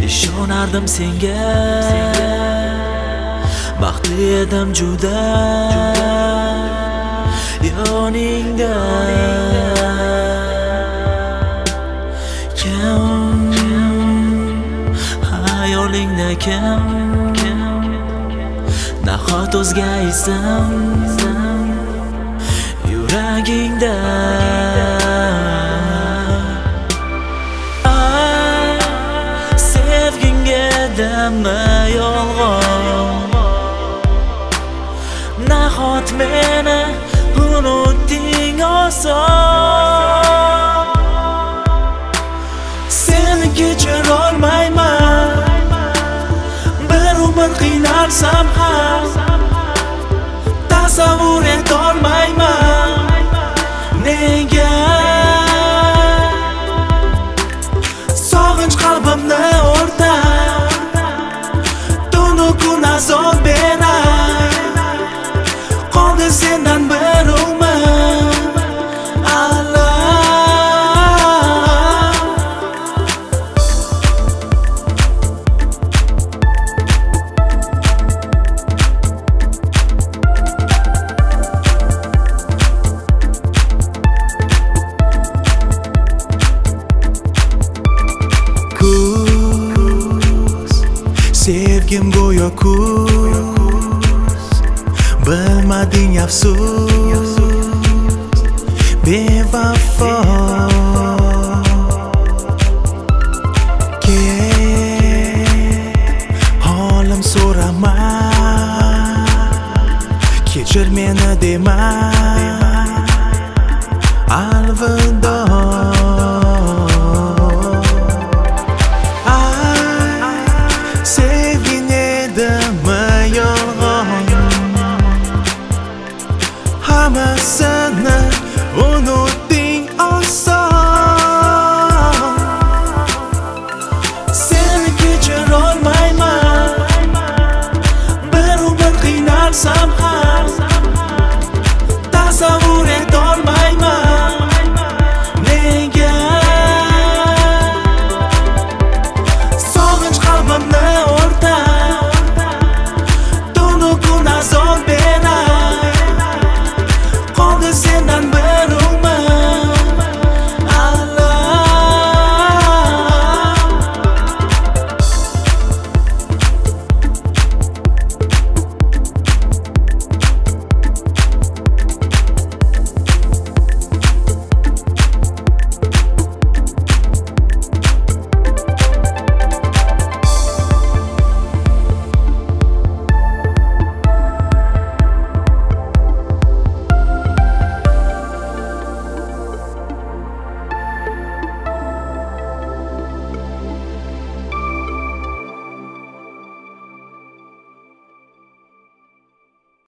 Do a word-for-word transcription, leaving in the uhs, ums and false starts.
ishonardim senga, baxtli edim juda yoningda. Kim hayolingda, kim nahot o'zga ism yuragingda. Ay, sevgingga edimmi yolg'on, nahot meni unutding oson. Seni kechirolmayman, bir umr qiynalsam ham tasavvur etolmayman. Nega sog'inch qalbimni o'rtab, tunu kun azob berar. Qoldi sendan bir umr sevgim go'yo kuz, bilmading afsus, bevafo